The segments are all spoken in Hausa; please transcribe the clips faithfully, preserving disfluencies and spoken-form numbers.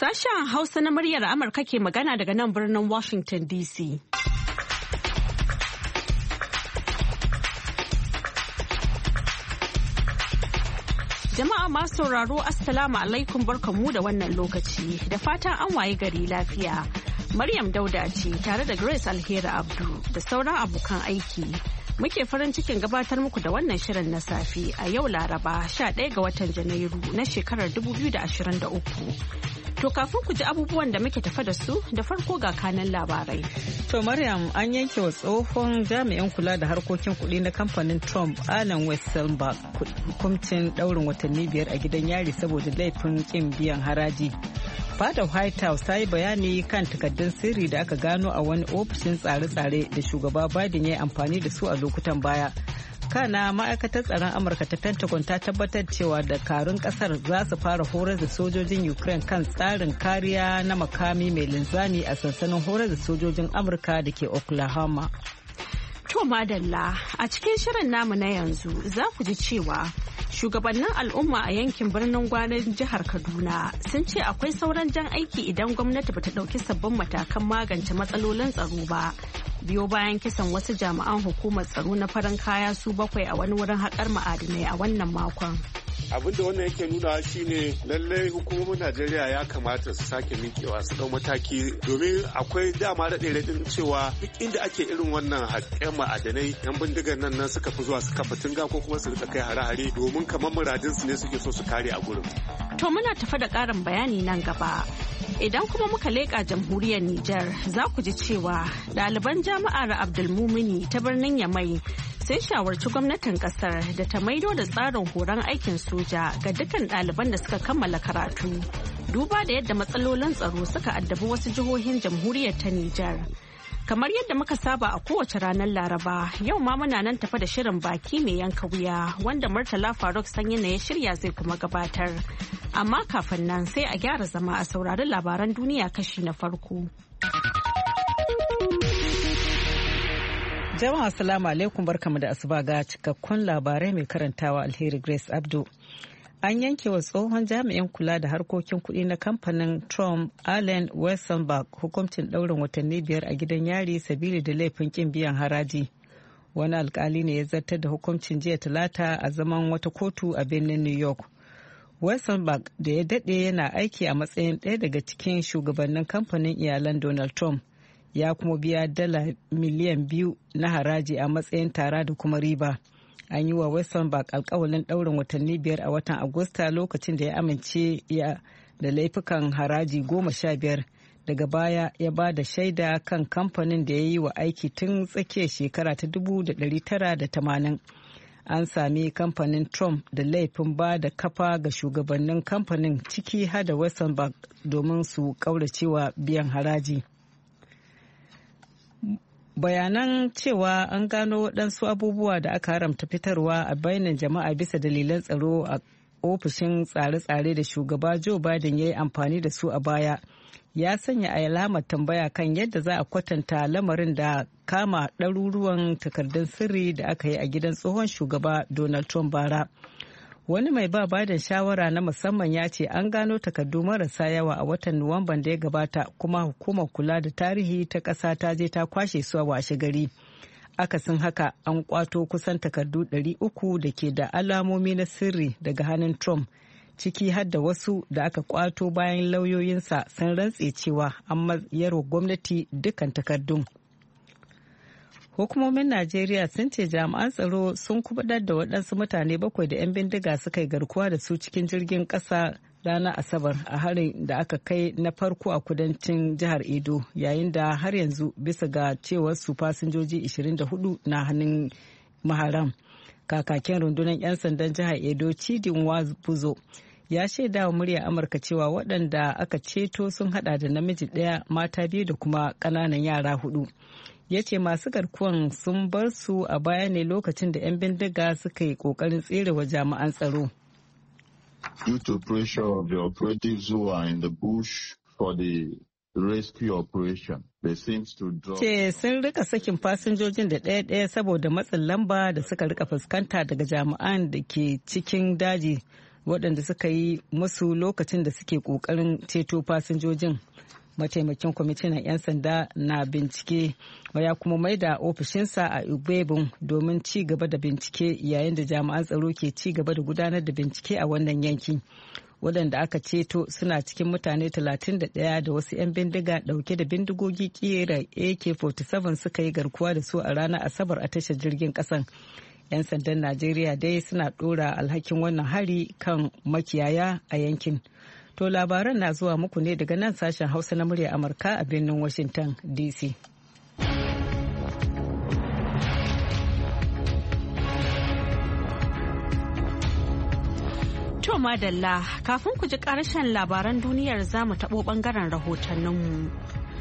Sashen Hausa na muryar Amurka ke magana daga nan birnin Washington D C. Jama'a masu sauraro Assalamu alaikum barkanmu da wannan lokaci da fatan an waye gari lafiya. Maryam Dauda ce tare da Grace Alheri Abdu da sauran abokan aiki. Muke farin cikin gabatar muku da wannan shirin na safe a yau Laraba sha ɗaya ga watan Janairu na shekarar dubu biyu da ashirin da uku. To kafin ku ji abubuwan da muke tafa da su da farko ga kanan labarai. To Maryam, an yanke wa tsohon jami'in kula da harkokin kuɗi na kamfanin Trump Alan Weisselberg hukuncin ɗaurin watanni biyar a gidan yari saboda laifin ƙin biyan haraji. Fadar White House ta yi bayani kan takaddun sirri da aka gano a wani ofishin tsare-tsare da shugaba Biden ya yi amfani da su a lokutan baya. Kana ma'aikatar tsaron Amurka ta Pentagon ta tabbatar cewa dakarun kasar za su fara horar da sojojin Ukraine kan tsarin kariya na makami mai linzami a sansanin horar da sojojin Amurka da ke Oklahoma. To madalla, a cikin shirin namu na yanzu za ku ji cewa shugabannin al'umma a yankin birnin Gwarin jihar Kaduna sun ce akwai sauran jan aiki idan gwamnati bata ɗauki sabbin matakan magance matsalolin tsaro ba. Biyo bayan kisan wasu jami'an hukumar tsaro na farin kaya su bakwai a wani wurin haƙar ma'adinai a wannan makon. Abin da wannan yake nuna shine lallai hukumomin Najeriya ya kamata su sake miƙewa su ɗau mataki domin akwai dama da ɗaiɗaɗin cewa duk inda ake irin wannan haƙƙen ma'adanai yan bindigar nan nan suka fi zuwa su kafa tunga ko kuma su rika kai hare-hare domin kamar muradinsu ne suke so su kare a gurin. To muna tafa da ƙarin bayani nan gaba. Idan kuma muka leƙa jamhuriyar Nijar za ku ji cewa ɗaliban jami'ar Abdulmumini ta birnin Yamai sai shawarci gwamnatin kasar da ta maido da tsarin horon aikin soja ga dukkan ɗaliban da suka kammala karatu. Duba da yadda matsalolin tsaro suka addabi wasu jihohin jamhuriyar ta Nijar. Kamar yadda muka saba a kowace ranar Laraba, yau ma muna nan tafa da shirin baki mai yanka wuya wanda Murtala Faruk Sanyi ya shirya zai kuma gabatar. Amma kafin nan sai a gyara zama a saurari labaran duniya kashi na farko. Jama'a assalamu alaikum barkamu da asuba ga cikakkun labarai mai karantawa Alheri Grace Abdu. An yanke wa tsohon jami'in kula da harkokin kuɗi na kamfanin Trump Alan Weisselberg hukuncin ɗaurin watanni biyar a gidan yari sabili da laifin ƙin biyan haraji. Wani alkali ne ya zartar da hukuncin jiya talata a zaman wata kotu a birnin New York. Weisselberg da ya daɗe yana aiki a matsayin ɗaya daga cikin shugabannin kamfanin iyalan Donald Trump ya kuma biya dala miliyan biyu na haraji a matsayin tara da kuma riba. An yi wa Weisselberg alkawalin ɗaurin watanni biyar a watan Agusta lokacin da ya amince ya da laifukan haraji goma sha biyar. Daga baya ya ba da shaida kan kamfanin da ya yi wa aiki tun tsakiyar shekara ta dubu da ɗari tara da tamanin. An sami kamfanin Trump da laifin ba da kafa ga shugabannin kamfanin ciki har da Weisselberg domin su ƙauracewa biyan haraji. Bayanan cewa an gano waɗansu abubuwa da aka haramta fitarwa a bainar jama'a bisa dalilan tsaro a ofishin tsare-tsare da shugaba Joe Biden ya yi amfani da su a baya ya sanya alamar tambaya kan yadda za a kwatanta lamarin da kama ɗaruruwan takardun sirri da aka yi a gidan tsohon shugaba Donald Trump bara. Wani mai ba Biden shawara na musamman ya ce an gano takardu marasa yawa a watan Nuwamban da ya gabata kuma hukumar kula da tarihi ta ƙasa ta je ta kwashe su a washe gari. Akasin haka an kwato kusan takardu ɗari uku da ke da alamomi na sirri daga hannun Trump, ciki har da wasu da aka kwato bayan lauyoyinsa sun rantse cewa an mayarwa gwamnati dukkan takardun. Hukumomin Najeriya sun ce jami'an tsaro sun kubutar da waɗansu mutane bakwai da 'yan bindiga suka yi garkuwa da su cikin jirgin ƙasa ranar Asabar a harin da aka kai na farko a kudancin jihar Edo, yayin da har yanzu bisa ga cewar su fasinjoji ashirin da hudu na hannun maharam. Kakakin rundunar 'yan sandan jihar Edo Chidi Nwabuzo ya shaida wa murya Amurka cewa waɗanda aka ceto sun hada da namiji ɗaya, mata biyu da kuma ƙananan yara hudu. Ya ce masu garkuwan sun bar su a baya ne lokacin da 'yan bindiga suka yi ƙoƙarin tsere wa jami'an tsaro. Due to pressure of the operatives who are in the bush for the rescue operation, they seems to drop. Ce sun rika sakin fasinjojin da ɗaya-ɗaya saboda matsin lamba da suka rika fuskanta daga jami'an da ke cikin daji waɗanda suka yi musu lokacin da suke ƙoƙarin ceto fasinjojin. Mataimakin kwamishinan 'yan sanda na bincike ya kuma mai da ofishinsa a Igbebun domin ci gaba da bincike yayin da jami'an tsaro ke ci gaba da gudanar da bincike a wannan yanki. Waɗanda aka ceto suna cikin mutane talatin da ɗaya da wasu 'yan bindiga ɗauke da bindigogi ƙera A K forty seven suka yi garkuwa da su a ranar Asabar a tashar jirgin ƙasan. 'Yan sandan Najeriya dai suna ɗora alhakin wannan hari kan makiyaya a yankin. To labaran na zuwa muku ne daga nan sashen Hausa na murya Amurka a birnin Washington D C. To madalla, kafin ku ji ƙarshen labaran duniyar za mu taɓo ɓangaren rahotanninmu.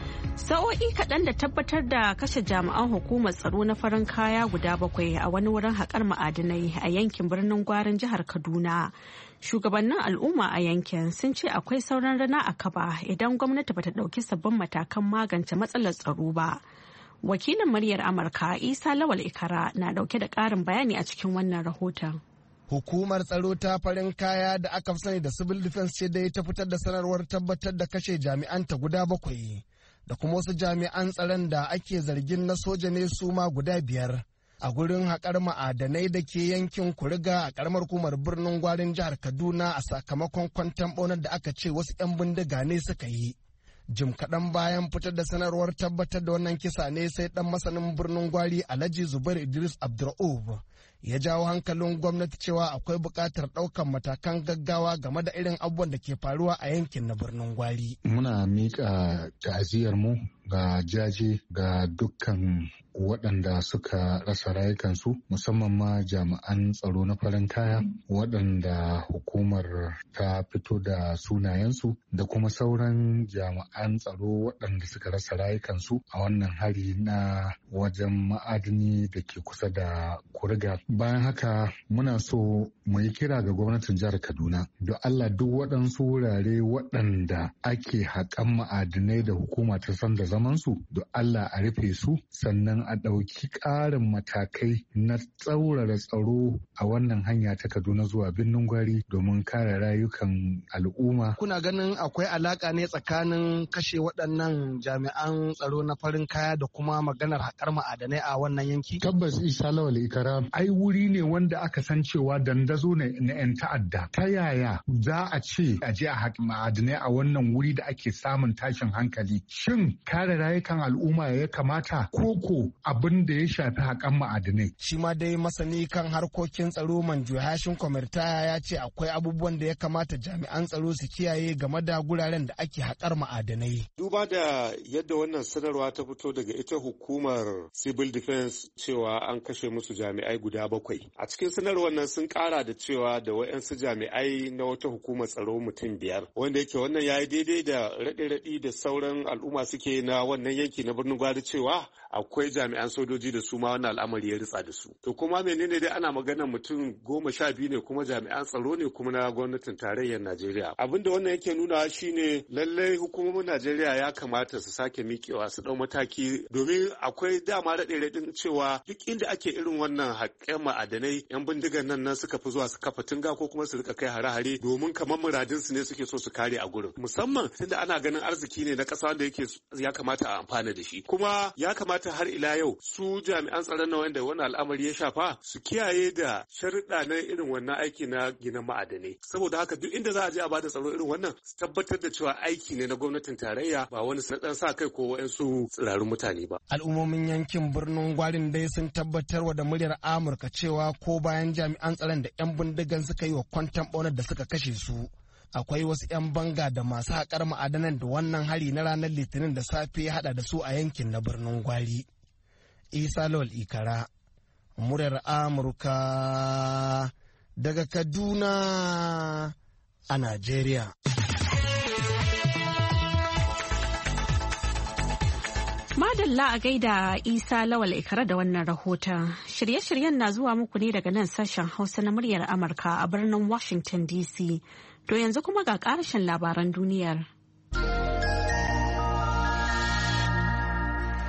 Sa'o'i kaɗan da tabbatar da kashe jami'an hukumar tsaro na farin kaya guda bakwai a wani wurin haƙar ma'adinai a yankin birnin Gwarin jihar Kaduna. Shugabannin al'umma a yankin sun ce akwai sauran rana a kaba idan gwamnati bata ɗauki sabbin matakan magance matsalar tsaro ba. Wakilin muryar Amurka Isa Lawal Ikara na ɗauke da ƙarin bayani a cikin wannan rahoton. Hukumar tsaro ta farin kaya da aka sani da Civil Defense ce dai ta fitar da sanarwar tabbatar da kashe jami'anta guda bakwai da kuma wasu jami'an tsaron da ake zargin na soja ne su ma guda biyar a gurin haƙar ma'adanai da ke yankin Kuriga a ƙaramar hukumar birnin Gwarin jihar Kaduna a sakamakon kwanton ɓaunar da aka ce wasu 'yan bindiga ne suka yi. Jim kaɗan bayan fitar da sanarwar tabbatar da wannan kisa ne sai ɗan masanin birnin Gwari Alhaji Zubair Idris Abdur'ub ya jawo hankalin gwamnati cewa akwai buƙatar ɗaukan matakan gaggawa game da irin abubuwan da ke faruwa a yankin na birnin Gwari. Muna miƙa ta'aziyar mu ga jaje ga dukkan waɗanda suka rasa rayukansu musamman ma jami'an tsaro na farin kaya waɗanda hukumar ta fito da sunayensu da kuma sauran jami'an tsaro waɗanda suka rasa rayukansu a wannan hari na wajen ma'adini da ke kusa da Kuriga. Bayan haka muna so mu yi kira ga gwamnatin jihar Kaduna da Allah duk waɗansu wurare waɗanda ake haƙan ma'adinai da hukuma ta san da zamansu da Allah a rufe su sannan a ɗauki ƙarin matakai na tsaurara tsaro a wannan hanya ta Kaduna zuwa Birnin Gwari domin kare rayukan al'umma. Kuna ganin akwai alaƙa ne tsakanin kashe waɗannan jami'an tsaro na farin kaya da kuma maganar haƙar ma'adanai a wannan yanki? Tabbas Isa Lawal Ikara, ai wuri ne wanda aka san cewa dandazo ne na 'yan ta'adda. Ta yaya za a ce a je a haƙi ma'adanai a wannan wuri da ake samun tashin hankali? Shin kare rayukan al'umma ya kamata koko abin da ya shafi haƙan ma'adanai? Shi ma dai masani kan harkokin tsaro Manjo Hashin Kwamirtaya ya ce akwai abubuwan da ya kamata jami'an tsaro su kiyaye game da guraren da ake haƙar ma'adanai. Duba da yadda wannan sanarwa ta fito daga ita hukumar Civil Defense cewa an kashe musu jami'ai guda bakwai. A cikin sanarwar nan sun ƙara da cewa da wayansu jami'ai na wata hukumar tsaro mutum biyar. Wanda yake wannan ya yi daidai da raɗe-raɗi da sauran al'umma suke na wannan yanki na birnin Gwari cewa akwai jami'an sojoji da su ma wannan al'amari ya ritsa da su. To kuma menene dai ana maganar mutum goma sha biyu ne kuma jami'an tsaro ne kuma na gwamnatin tarayyar Najeriya. Abin da wannan yake nuna shine lallai hukumomin Najeriya ya kamata su sake miƙewa su ɗau mataki domin akwai dama raɗe-raɗin cewa duk inda ake irin wannan haƙƙen ma'adanai yan bindigan nan nan suka fi zuwa su kafa tunga ko kuma su rika kai hare-hare domin kamar muradinsu ne suke so su kare a gurin. Musamman tunda ana ganin arziki ne na ƙasa wanda yake ya kamata a amfana da shi. Kuma ya kamata har ila yau su jami'an tsaron na wanda wannan al'amari ya shafa su kiyaye da sharuɗa na irin wannan aiki na gina ma'adanai. Saboda haka duk inda za a je a bada tsaro irin wannan su tabbatar da cewa aiki ne na gwamnatin tarayya ba wani ɗan sa kai ko wa'ansu tsirarun mutane ba. Al'ummomin yankin birnin Gwarin dai sun tabbatar wa da muryar Amurka cewa ko bayan jami'an tsaron da 'yan bindigan suka yi wa kwantan ɓaunar da suka kashe su. Akwai wasu 'yan banga da masu haƙar ma'adanan da wannan hari na ranar Litinin da safe ya haɗa da su a yankin na birnin Gwari. Isa Lawal Ikara, muryar Amurka daga Kaduna a Najeriya. Madalla a gaida Isa Lawal Ikara da wannan rahoton. Shirye-shiryen na zuwa muku ne daga nan sashen Hausa na muryar Amurka a birnin Washington D C. To yanzu kuma ga ƙarashin labaran duniyar.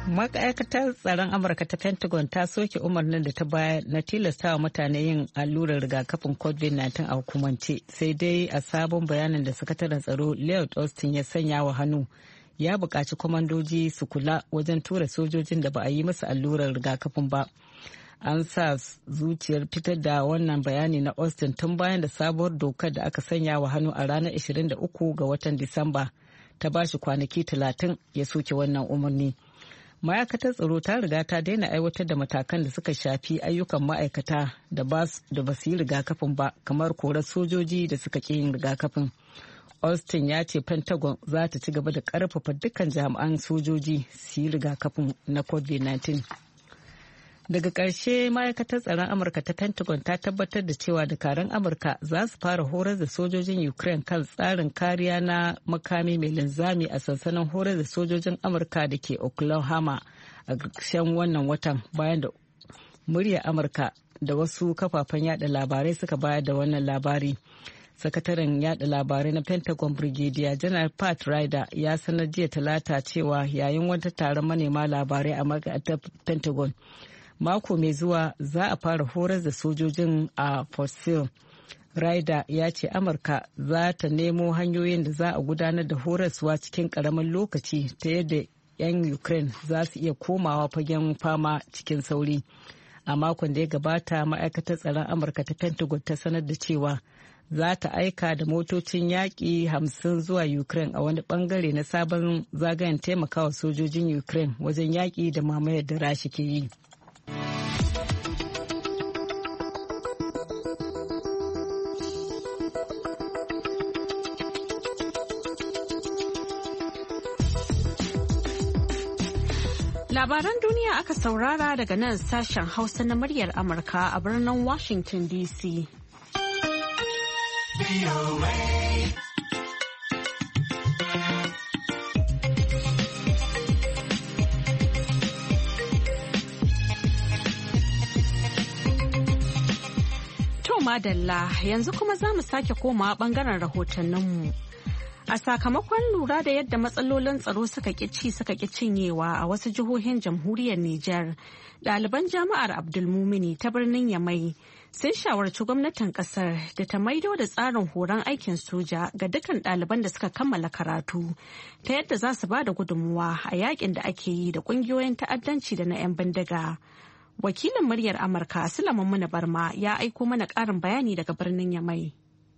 Ma'aikatar tsaron Amurka ta Pentagon ta soke umarnin da ta bayar na tilastawa mutane yin allurar rigakafin covid nineteen a hukumance, sai dai a sabon bayanin da sakataren tsaro Lloyd Austin ya sanya wa hannu ya buƙaci kwamandoji su kula wajen tura sojojin da ba a yi musu allurar rigakafin ba. An sa zuciyar fitar da wannan bayani na Austin tun bayan da sabuwar dokar da aka sanya wa hannu a ranar ashirin da uku ga watan Disamba ta bashi kwanaki talatin ya soke wannan umarni. Ma'aikatar tsaro ta riga ta daina aiwatar da matakan da suka shafi ayyukan ma'aikata da ba su yi rigakafin ba, kamar korar sojoji da suka ƙi yin rigakafin. Austin ya ce Pentagon za ta ci gaba da ƙarfafa dukkan jami'an sojoji su yi rigakafin na covid nineteen. Daga ƙarshe, ma'aikatar tsaron Amurka ta Pentagon ta tabbatar da cewa dakarun Amurka za su fara horar da sojojin Ukraine kan tsarin kariya na makami mai linzami a sansanin horar da sojojin Amurka da ke Oklahoma a ƙarshen wannan watan, bayan da muryar Amurka da wasu kafafen yada labarai suka bayar da wannan labari. Sakataren yada labarai na Pentagon Brigadier General Pat Ryder ya sanar jiya Talata cewa yayin wata taron manema labarai a ma'aikatar Pentagon, mako mai zuwa za a fara horar da sojojin a Fort Sill. Ryder ya ce Amurka za ta nemo hanyoyin da za a gudanar da horaswa cikin ƙaramin lokaci ta yadda 'yan Ukraine za su iya komawa fagen fama cikin sauri. A makon da ya gabata, ma'aikatar tsaron Amurka ta Pentagon ta sanar da cewa za ta aika da motocin yaƙi hamsin zuwa Ukraine a wani bangare na sabon zagayen taimakawa sojojin Ukraine wajen yaƙi da mamayar da Rasha ke yi. Labaran duniya aka saurara daga nan sashen Hausa na muryar Amurka a birnin Washington D C. To madalla, yanzu kuma za mu sake komawa bangaren rahotanninmu. A sakamakon lura da yadda matsalolin tsaro suka ƙi suka ƙi cinyewa a wasu jihohin jamhuriyar Nijar, ɗaliban jami'ar Abdulmumini ta birnin Yamai sun shawarci gwamnatin ƙasar da ta maido da tsarin horon aikin soja ga dukkan ɗaliban da suka kammala karatu, ta yadda za su ba da gudunmuwa a yakin da ake yi da ƙungiyoyin ta'addanci da na 'yan bindiga. Wakilin muryar Amurka Sulaiman Muna Barma ya aiko mana ƙarin bayani daga birnin Yamai.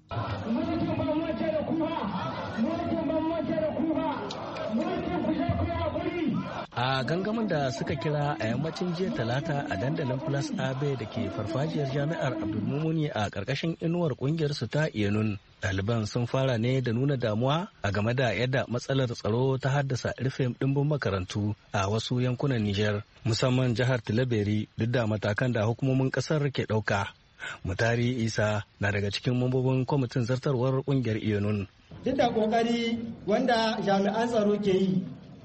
A gangamin da suka kira a yammacin jiya talata a dandalin Plus Abe da ke farfajiyar jami'ar Abdulmumuni a ƙarƙashin inuwar ƙungiyar su ta Iyanun, ɗaliban sun fara ne da nuna damuwa a game da yadda matsalar tsaro ta haddasa rufe ɗimbin makarantu a wasu yankunan Nijar, musamman jihar Tilaberi, duk da matakan da hukumomin ƙasar ke ɗauka. Mutari Isa na daga cikin mambobin kwamitin zartarwar ƙungiyar Iyanun. Duk da ƙoƙari wanda jami'an tsaro ke yi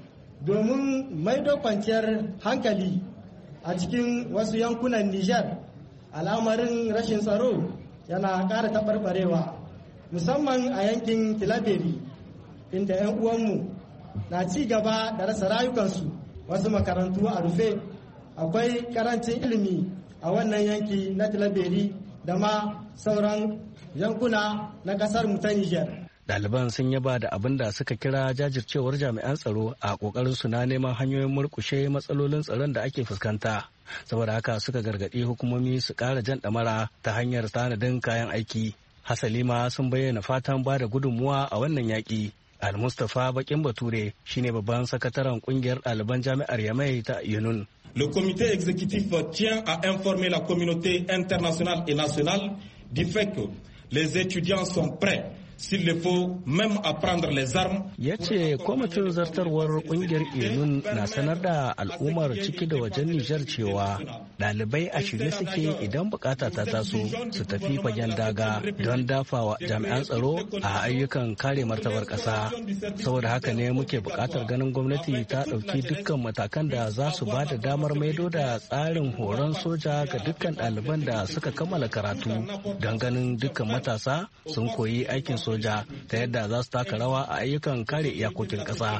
domin maido kwanciyar hankali a cikin wasu yankunan Nijar, al'amarin rashin tsaro yana ƙara taɓarɓarewa, musamman a yankin Tilaberi, inda 'yan uwanmu na ci gaba da rasa rayukansu. Wasu makarantu a rufe, akwai karancin ilimi a wannan yanki na Tilaberi da ma sauran yankuna na ƙasar mu ta Nijar. Ɗaliban sun yaba da abin da suka kira jajircewar jami'an tsaro a ƙoƙarin su na neman hanyoyin murƙushe matsalolin tsaron da ake fuskanta. Saboda haka suka gargaɗi hukumomi su ƙara jan ɗamara ta hanyar tanadin kayan aiki. Hasali ma sun bayyana fatan ba da gudunmuwa a wannan yaƙi. Al-Mustapha Bakin Bature shine babban sakataren ƙungiyar ɗaliban jami'ar Yamai ta Yunun. Le comité exécutif tient à informer la communauté internationale et nationale du fait que les étudiants sont prêts s'il le faut même apprendre les armes. Ya ce kwamitin zartarwar kungiyar Inun na sanar da al'ummar ciki da wajen Nijar cewa ɗalibai a shirye suke idan bukata ta taso su tafi fagen daga don dafawa jami'an tsaro a ayyukan kare martabar ƙasa. Saboda haka ne muke buƙatar ganin gwamnati ta ɗauki dukkan matakan da za su ba da damar maido da tsarin horon soja ga dukkan ɗaliban da suka kammala karatu don ganin dukkan matasa sun koyi aikin soja ta yadda za su taka rawa a ayyukan kare iyakokin ƙasa.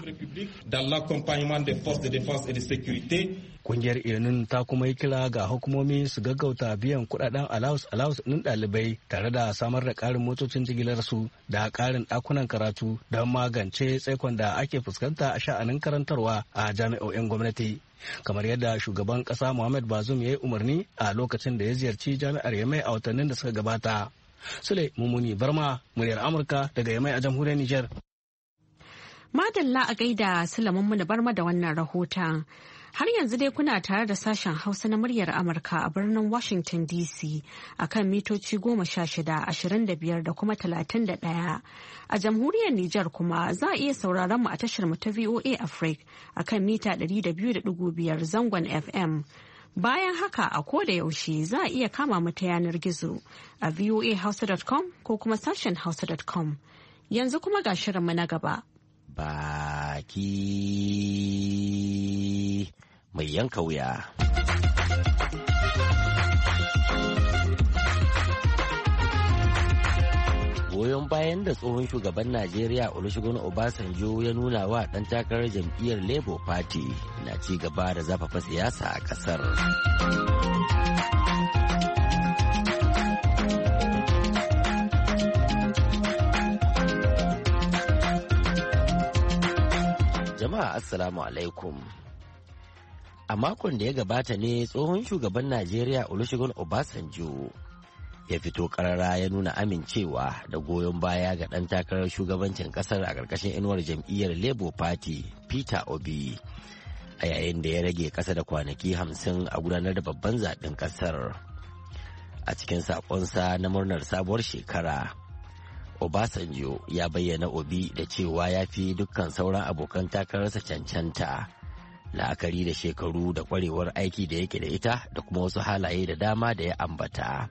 Kungiyar Enun ta kuma yi kira ga hukumomi su gaggauta biyan kudaden allowance allowance ɗin ɗalibai tare da samar da ƙarin motocin jigilar su da ƙarin ɗakunan karatu don magance tsaikon da ake fuskanta a sha'anin karantarwa a jami'o'in gwamnati. Kamar yadda shugaban ƙasa Muhammad Bazoum ya yi umarni a lokacin da ya ziyarci jami'ar Yamai a watannin da suka gabata. Sule Mumuni Barma, muryar Amurka daga Yamai a jamhuriyar Nijar. Madalla a gaida Sule Mumuni Barma da wannan rahoton. Har yanzu dai kuna tare da sashen Hausa na muryar Amurka a birnin Washington D C a kan mitoci goma sha shida, ashirin da biyar da kuma talatin da ɗaya. A jamhuriyar Nijar kuma za a iya sauraron mu a tashar mu ta V O A Africa a kan mita ɗari da biyu da ɗigo biyar zangon F M. Bayan haka a koda yaushe za a iya kama mu ta yanar gizo a v o a hausa dot com ko kuma sashen hausa dot com. Yanzu kuma ga shirinmu na gaba. Baki mai yanka wuya. Goyon bayan da tsohon shugaban Najeriya Olusegun Obasanjo ya nuna wa ɗan takarar jam'iyyar Labour Party na ci gaba da zafafa siyasa a ƙasar. Jama'a Assalamu alaikum. A makon da ya gabata ne tsohon shugaban Najeriya Olusegun Obasanjo ya fito karara ya nuna amincewa da goyon baya ga ɗan takarar shugabancin ƙasar a ƙarƙashin inuwar jam'iyyar Labour Party Peter Obi a yayin da ya rage ƙasa da kwanaki hamsin a gudanar da babban zaɓen ƙasar. A cikin saƙonsa na murnar sabuwar shekara, Obasanjo ya bayyana Obi da cewa ya fi dukkan sauran abokan takararsa cancanta, la'akari da shekaru da kwarewar aiki da yake da ita da kuma wasu halaye da dama da ya ambata.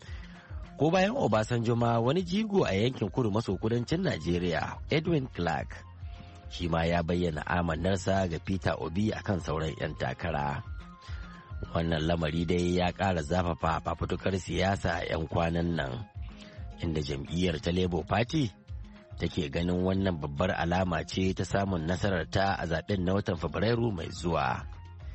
Ko bayan Obasanjo ma wani jigo a yankin kudu maso kudancin Najeriya, Edwin Clark, shi ma ya bayyana amannarsa ga Peter Obi akan sauran 'yan takara. Wannan lamari dai ya ƙara zafafa fafutukar siyasa a 'yan kwanan nan, inda jam'iyyar ta Labour Party take ganin wannan babbar alama ce ta samun nasarar ta a zaben na watan Fabrairu mai zuwa.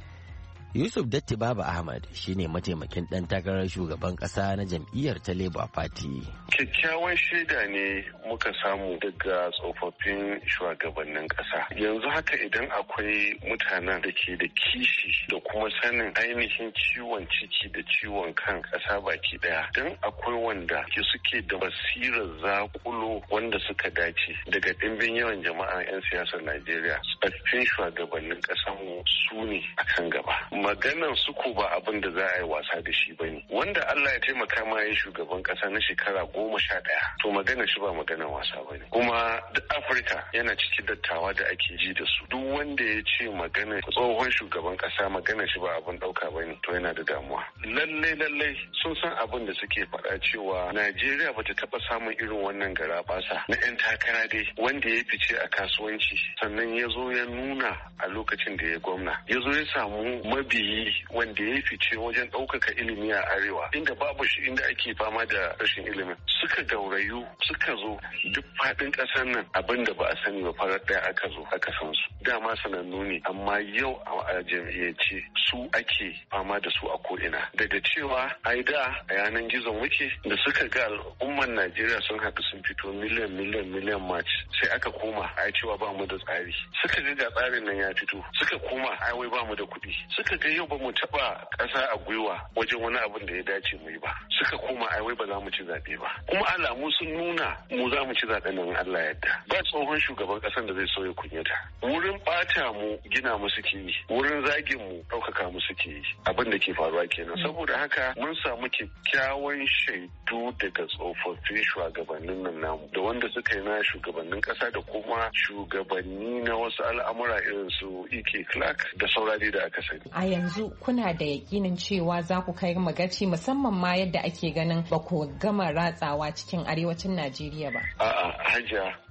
Yusuf Datti Baba Ahmad shine mataimakin ɗan takarar shugaban ƙasa na jam'iyyar ta Labour Party. Kyakkyawan shaida ne muka samu daga tsofaffin shugabannin ƙasa. Yanzu haka idan akwai mutanen da ke da kishi da kuma sanin ainihin ciwon ciki da ciwon kan ƙasa baki ɗaya, don akwai wanda ke suke da basirar zakulo wanda suka dace daga ɗimbin yawan jama'a 'yan siyasar Najeriya. Tsofaffin shugabannin ƙasarmu su ne a kan gaba. Maganan suku ba abin da za a yi wasa da shi ba ne. Wanda Allah ya taimaka ma ya shugaban kasa na shekara goma sha ɗaya, to magana shi ba maganan wasa ba ne. Kuma da Afirka yana cikin dattawa da ake ji da su. Duk wanda ya ce magana tsohon shugaban kasa magana shi ba abin ɗauka ba ne, to yana da damuwa. Lallai lallai sun san abin da suke faɗa cewa Najeriya bata taɓa samun irin wannan garaɓasa na 'yan takara dai wanda ya fice a kasuwanci sannan ya zo ya nuna a lokacin da ya gwamna. Ya zo ya samu mabiyi wanda ya fice wajen ɗaukaka ilimi a arewa inda babu shi, inda ake fama da rashin ilimin. Suka gaurayu suka zo duk faɗin ƙasar nan abin da ba a sani ba farar ɗaya aka zo aka san su. Dama sanannu ne, amma yau a jam'iyyace su ake fama da su a ko'ina. Daga cewa ai da a yanan gizon wuce da suka ga al'umman Najeriya sun haɗu sun fito miliyan miliyan miliyan march, sai aka koma ai cewa ba mu da tsari. Suka ga ga tsarin nan ya fito, suka koma ai wai ba mu da kuɗi. Suka ga yau ba mu taɓa ƙasa a gwiwa wajen wani abin da ya dace mu yi ba. Suka koma ai wai ba za mu ci zaɓe ba. Kuma alamu sun nuna mu za mu ci zaɓen nan Allah yadda. Ba tsohon shugaban ƙasan da zai so ya kunyata. Wurin ɓata mu gina mu suke yi, wurin zagin mu ɗaukaka mu suke yi. Abin da ke faruwa kenan. Saboda haka mun samu kyakkyawan shaidu daga tsofaffin shugabannin nan namu da wanda suka yi na shugabannin ƙasa da kuma shugabanni na wasu al'amura irin su E K Clark da saurari da aka sani. A yanzu kuna da yakinin cewa za ku kai magaci, musamman ma yadda ake ganin ba ku gama ratsawa cikin arewacin Najeriya ba? A'a, Hajiya,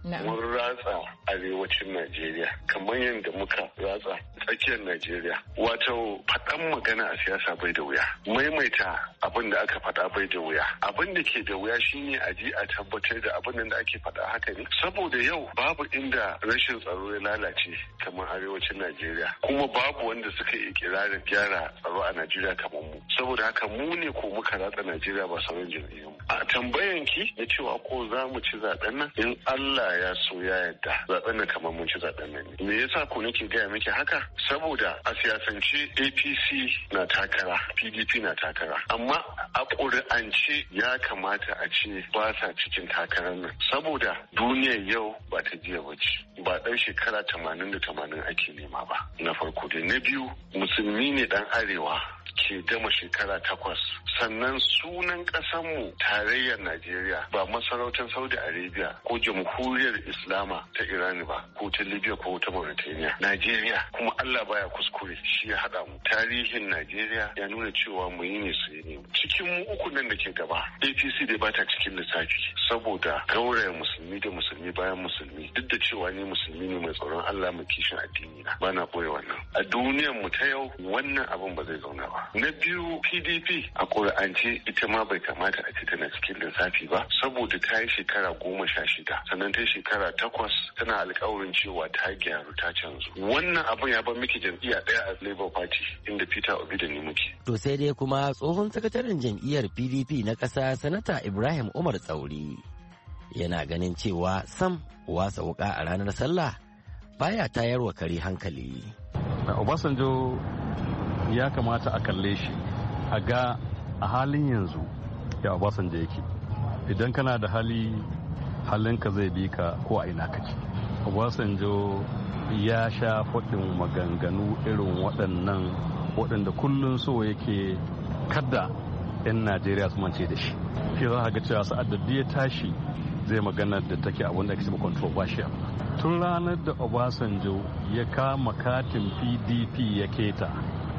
mun ratsa arewacin Najeriya kamar yadda muka ratsa tsakiyar Najeriya. Wato faɗan magana a siyasa bai da wuya. Maimaita abin da aka faɗa bai da wuya. Abin da ke da wuya shine a ji a tabbatar da abin da ake faɗa haka ne. Saboda yau babu inda rashin tsaro ya lalace kamar arewacin Najeriya. Kuma babu wanda suka yi ikirarin gyara tsaro a Najeriya kamar mu. Saboda haka mu ne ko muka ratsa Najeriya ba sauran jam'iyyun. A tambayan ki na cewa ko za mu ci zaben nan in Allah ya so ya yarda zaben nan kamar mun ci zaben nan. Me yasa ko nake gaya miki haka? Saboda a siyasance A P C na takara, P D P na takara. Amma a ƙuri'ance ya kamata a ce ba sa cikin takarar nan. Saboda duniyar yau ba ta jiya ba ce. Ba ɗan shekara tamanin da tamanin ake nema ba. Na farko dai. Na biyu musulmi ne ɗan arewa ke gama shekara takwas. Sannan sunan ƙasanmu tarayyar Najeriya ba masarautar Saudi Arabia ko jamhuriyar Islama ta Iran ba ko ta Libya ko ta Mauritania. Najeriya kuma Allah baya kuskure shi ya haɗa mu. Tarihin Najeriya ya nuna cewa mu yi ne su yi ne. Cikin mu uku nan da ke gaba A P C dai ba ta cikin lissafi saboda gauraya musulmi da musulmi bayan musulmi duk da cewa ni musulmi ne mai tsoron Allah mai kishin addini na ba na ɓoye wannan. A duniyar mu ta yau wannan abin ba zai zauna ba. Na biyu P D P a ƙuri'ance ita ma bai kamata a ce tana cikin lissafi ba saboda ta yi shekara goma sha shida sannan ta yi shekara takwas tana alƙawarin cewa ta gyaru ta canzu. Wannan abin ya bar miki jam'iyya ɗaya a Labour Party inda Peter Obi da ni muke. To sai dai kuma tsohon sakataren jam'iyyar P D P na ƙasa Sanata Ibrahim Umar Tsauri yana ganin cewa sam wasa wuƙa a ranar sallah baya tayarwa kare hankali. Obasanjo ya kamata a kalle shi a ga a halin yanzu ya Obasanjo yake. Idan kana da hali halinka zai bi ka ko a ina kake. Obasanjo ya sha faɗin maganganu irin waɗannan waɗanda kullum so yake kada 'yan Najeriya su mance da shi. Shi za ga cewa sa'ad da ya tashi zai magana da take abin da ake cewa controversial. Tun ranar da Obasanjo ya kama katin P D P ya keta,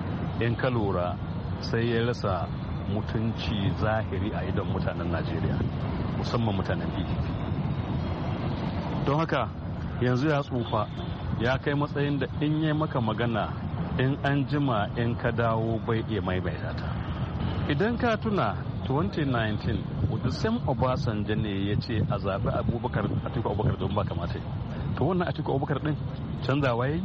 in ka lura sai ya rasa mutunci zahiri a idon mutanen Najeriya, musamman mutanen P D P. Don haka yanzu ya tsufa ya kai matsayin da in yi maka magana in an jima in ka dawo bai iya maimaita ta. Idan ka tuna twenty nineteen wadda sam Obasanjo ne ya ce a zaɓi Abubakar Atiku Abubakar don ba kamata. To wannan Atiku Abubakar din canzawa yayi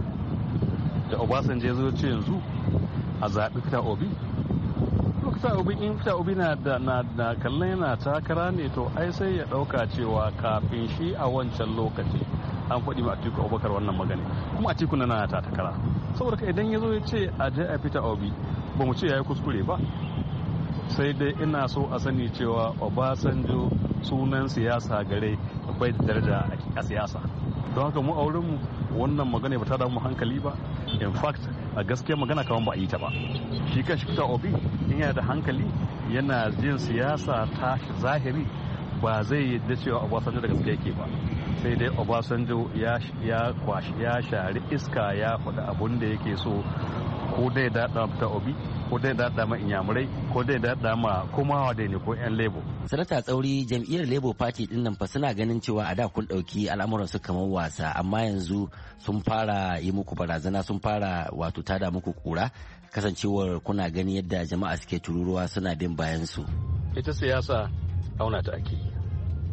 da Obasanjo ya zo ce yanzu a zaɓi Peter Obi. Peter Obi in Peter Obi na da na kallon yana takara ne to ai sai ya ɗauka cewa kafin shi a wancan lokaci an faɗi ma Atiku Abubakar wannan magana kuma Atiku na na ta takara. Saboda ka idan ya zo ya ce a je a Peter Obi ba mu ce ya yi kuskure ba. Sai dai ina so a sani cewa Obasanjo sunan siyasa gare bai da daraja a siyasa. Don haka mu a wurinmu wannan magana ba ta damu hankali ba. In fact a gaskiya magana kaman ba a yi ta ba. Shi kan shi Peter Obi in yana da hankali yana jin siyasa ta zahiri ba zai yadda cewa Obasanjo da gaske yake ba. Sai dai Obasanjo ya ya kwashi ya shari iska ya faɗi abun da yake so ko dai daɗa Peter Obi ko dai daɗa ma Inyamurai ko dai daɗa ma komawa dai ne ko 'yan Labour. Sanata Tsauri jam'iyyar Labour Party din nan fa suna ganin cewa a da kun ɗauki al'amuran su kamar wasa amma yanzu sun fara yi muku barazana sun fara wato tada muku kura kasancewar kuna gani yadda jama'a suke tururuwa suna bin bayan su. Ita siyasa auna ta ake yi.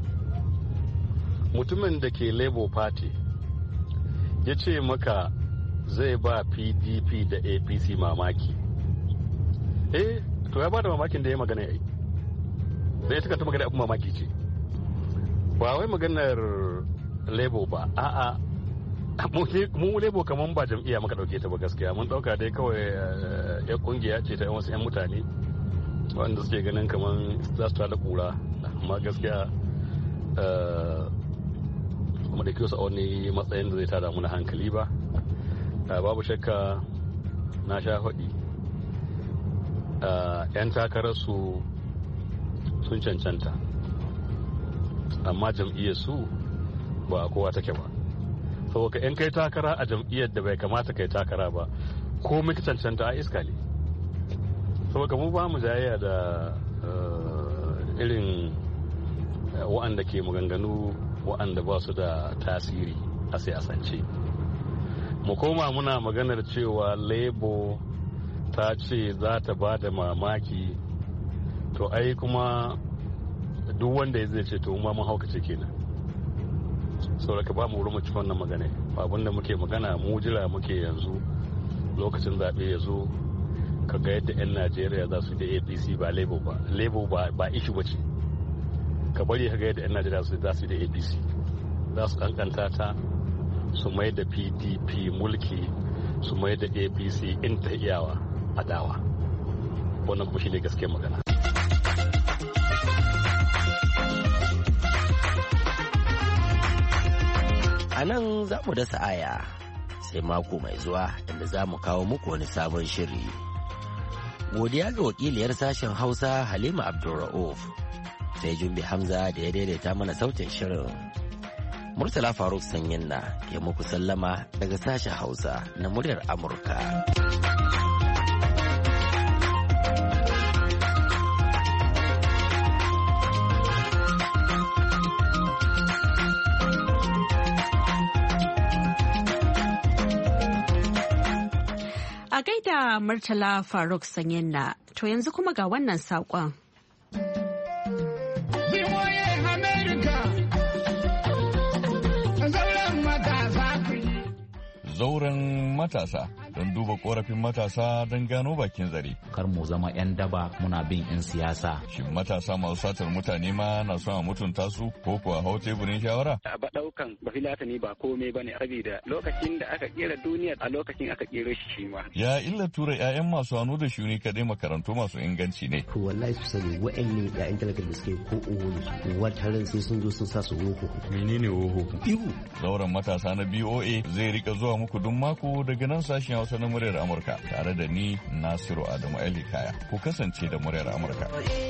Mutumin da ke Labour Party ya ce maka zai ba P D P da A P C mamaki. Eh, to ya ba da mamakin da ya magana ya yi. Da ya tukanta magana abin mamaki ce. Ba wai maganar Labour ba, a'a. Mu Labour kamar ba jam'iyya muka dauke ta ba gaskiya. Mun dauka dai kawai ya kungiya ce ta wasu 'yan mutane wanda suke ganin kamar za su tada kura. Amma gaskiya kuma da kiyosa wani matsayin da zai tada mu na hankali ba. Babu shakka na sha faɗi. yan takararsu sun cancanta amma jam'iyyar su ba kowa take ba saboda yan kai takara a jam'iyyar da bai kamata kai takara ba ko muka cancanta a iska ne saboda mu ba mu jayayya da irin wa'anda ke maganganu waɗanda ba su da tasiri a siyasance. Mu koma muna maganar cewa Labour ta ce za ta ba da mamaki, to ai kuma duk wanda zai ce to ma mun haukace kenan. Saboda ka ba mu wurin mu ci wannan magana. Abin da muke magana mu jira muke yanzu lokacin zaɓe ya zo ka ga yadda 'yan Najeriya za su da A P C ba Labour ba. Labour ba ba ishu ba ce. Ka bari ka ga yadda 'yan Najeriya za su da A P C. Za su kankanta ta su mai da P D P mulki su mai da A P C in ta iyawa adawa. Wannan kuma shi ne gaskiyar magana. A nan za mu dasa aya sai mako mai zuwa inda za mu kawo muku wani sabon shiri. Godiya ga wakiliyar sashen Hausa Halima Abdulra'uf, sai Jumbi Hamza da ya daidaita mana sautin shirin. Murtala Faruk Sanyin na ke muku sallama daga sashen Hausa na muryar Amurka. A gaida Murtala Faruk Sanyin na, to yanzu kuma ga wannan saƙon. Zauren matasa don duba korafin matasa don gano bakin zare. Kar mu zama 'yan daba muna bin 'yan siyasa. Shin matasa masu satar mutane ma na son a mutunta su ko kuwa hau teburin shawara? Ba daukan ba filatani ba komai bane saboda lokacin da aka kera duniya a lokacin aka kero shi shi ma. Ya illa tura 'ya'yan masu hannu da shuni kadai makarantu masu inganci ne. To wallahi su sani wa'annan 'ya'yan talakar da suke ko uwu wataran sai sun zo sun sa su woho. Menene woho? Ihu. Zauren matasa na B O A zai rika zuwa muku duk mako daga nan sashen Hausa na muryar Amurka tare da ni Nasiru Adamu Ali Kaya. Ku kasance da muryar Amurka.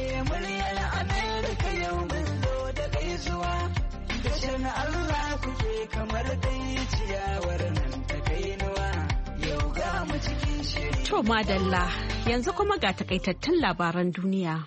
To madalla yanzu kuma ga takaitattun labaran duniya.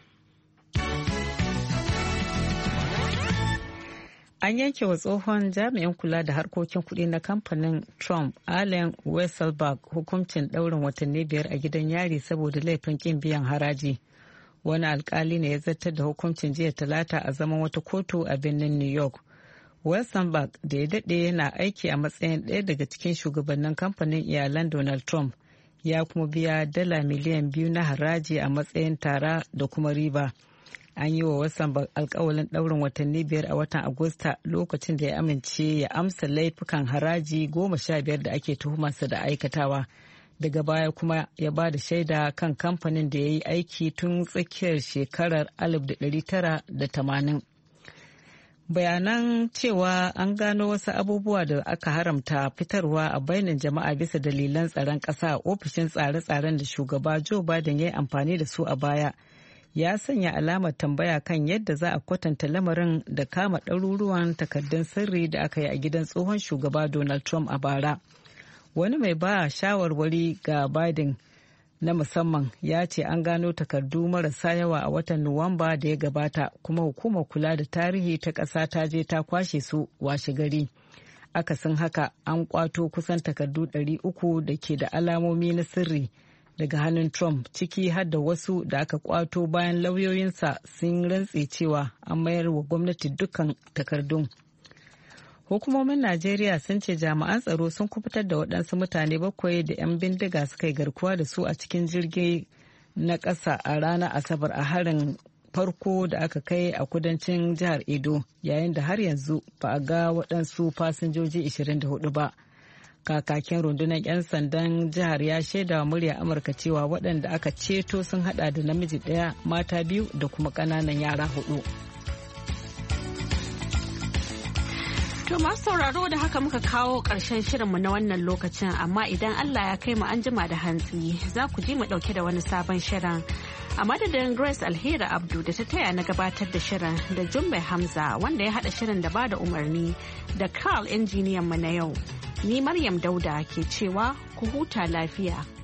An yanke wa tsohon jami'in kula da harkokin kuɗi na kamfanin Trump, Allen Weisselberg, hukuncin ɗaurin watanni biyar a gidan yari saboda laifin ƙin biyan haraji. Wani alkali ne ya zartar da hukuncin jiya talata a zaman wata kotu a birnin New York. Weisselberg da ya daɗe yana aiki a matsayin ɗaya daga cikin shugabannin kamfanin iyalan Donald Trump, ya kuma biya dala miliyan biyu na haraji a matsayin tara da kuma riba. An yi wa wasan alkawalin ɗaurin watanni biyar a watan Agusta lokacin da ya amince ya amsa laifukan haraji goma sha biyar da ake tuhumarsa da aikatawa. Daga baya kuma ya ba da shaida kan kamfanin da ya yi aiki tun tsakiyar shekarar alif da ɗari tara da tamanin. Bayanan cewa an gano wasu abubuwa da aka haramta fitarwa a bainin jama'a bisa dalilan tsaron ƙasa a ofishin tsare-tsaren da shugaba Joe Biden ya yi amfani da su a baya. Ya sanya alamar tambaya kan yadda za a kwatanta lamarin da kama ɗaruruwan takardun sirri da aka yi a gidan tsohon shugaba Donald Trump a bara. Wani mai ba shawarwari ga Biden na musamman ya ce an gano takardu marasa yawa a watan Nuwamba da ya gabata, kuma hukumar kula da tarihi ta ƙasa ta je ta kwashe su washe gari. Akasin haka an kwato kusan takardu ɗari uku da ke da alamomi na sirri daga hannun Trump, ciki har da wasu da aka kwato bayan lauyoyinsa sun rantse cewa an mayar wa gwamnati dukkan takardun. Hukumomin Najeriya sun ce jami'an tsaro sun kubutar da waɗansu mutane bakwai da 'yan bindiga suka yi garkuwa da su a cikin jirgi na ƙasa a ranar Asabar a harin farko da aka kai a kudancin jihar Edo, yayin da har yanzu ba a ga waɗansu fasinjoji ashirin da hudu ba. Kakakin rundunar 'yan sandan jihar ya shaida wa murya Amurka cewa waɗanda aka ceto sun hada da namiji ɗaya, mata biyu da kuma ƙananan yara hudu. To masu sauraro da haka muka kawo ƙarshen shirinmu na wannan lokacin, amma idan Allah ya kai mu an jima da hantsi za ku ji mu ɗauke da wani sabon shirin. A madadin Grace Alheri Abdu da ta taya na gabatar da shirin da Jumbe Hamza wanda ya haɗa shirin da ba da umarni da Carl injiniyan mu na yau. Ni Maryam Dauda ke cewa ku huta lafiya.